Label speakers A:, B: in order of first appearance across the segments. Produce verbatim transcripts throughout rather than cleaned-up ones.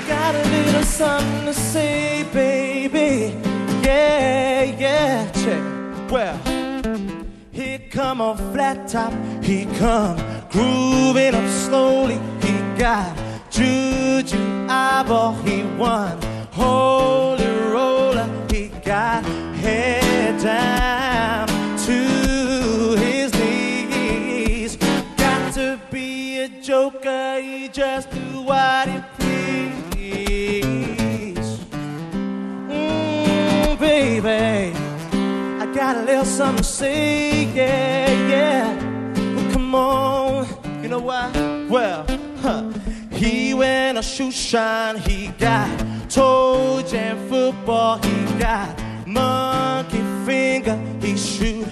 A: got a little something to say, baby. Yeah, yeah, check. Well, here come on flat top, he come grooving up slowly. He got juju eyeball, he won holy roller. He got head down to his knees. Got to be a joker, he just do what he please. Mmm, baby, I got a little something to say, yeah, yeah. Well, come on, you know why? Well, huh. He wear a shoe shine, he got toe jam football, he got monkey finger, he shoot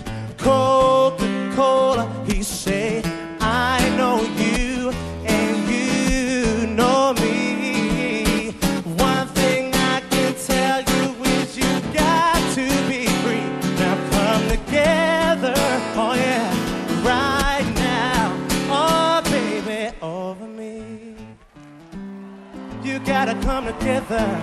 A: Coca-Cola, he say, I know you and you know me. One thing I can tell you is you got to be free. Now come together, oh yeah, right now, oh baby, over me. You gotta come together.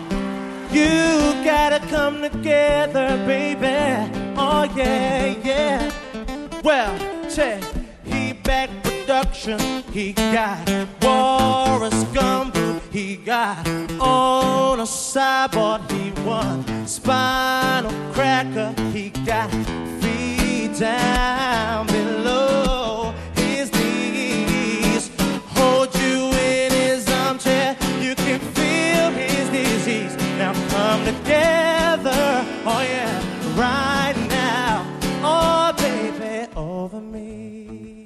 A: You gotta come together, baby. Oh yeah, yeah. Well, check. He back production. He got Boris Gumbo. He got on a sideboard. He won spinal cracker. He got feet down below his knees. Hold you in his armchair. You can feel his disease. Now come together, oh yeah, right now, oh baby, over me.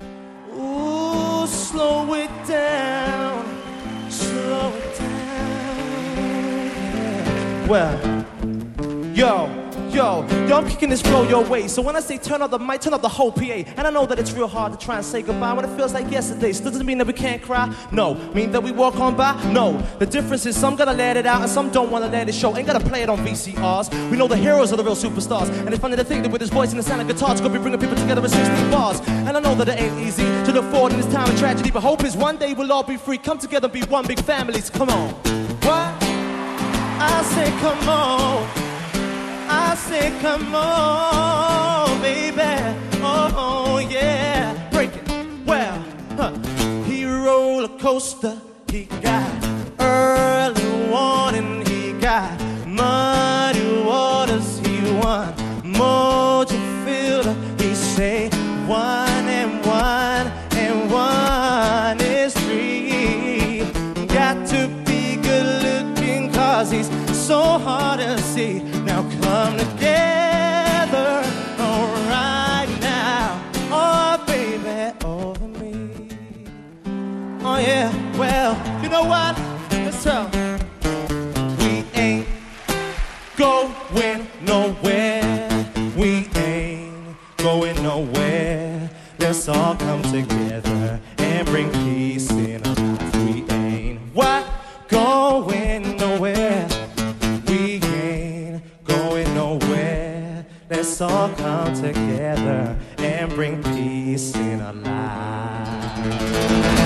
A: Ooh, slow it down, slow it down. Well, yo. Yo, yo, I'm kicking this flow your way. So when I say turn up the mic, turn up the whole P A. And I know that it's real hard to try and say goodbye when it feels like yesterday. So doesn't mean that we can't cry? No. Mean that we walk on by? No. The difference is some gotta let it out and some don't wanna let it show. Ain't gotta play it on V C Rs. We know the heroes are the real superstars. And it's funny to think that with his voice and the sound of guitars, gonna be bringing people together in sixteen bars. And I know that it ain't easy to look forward in this time of tragedy, but hope is one day we'll all be free. Come together and be one big family. So come on. What? I say come on. I say, come on, baby, oh, yeah, break it. Well, huh. He roller coaster, he got early warning, he got muddy waters, he won mojo filter, he say, one and one and one is three. Got to be good looking cause he's so hard to see. Now come together, oh, right now, oh baby, over me. Oh yeah, well, you know what? Let's tell. We ain't going nowhere. We ain't going nowhere. Let's all come together and bring peace in our lives. We ain't what going nowhere. Let's all come together and bring peace in our lives.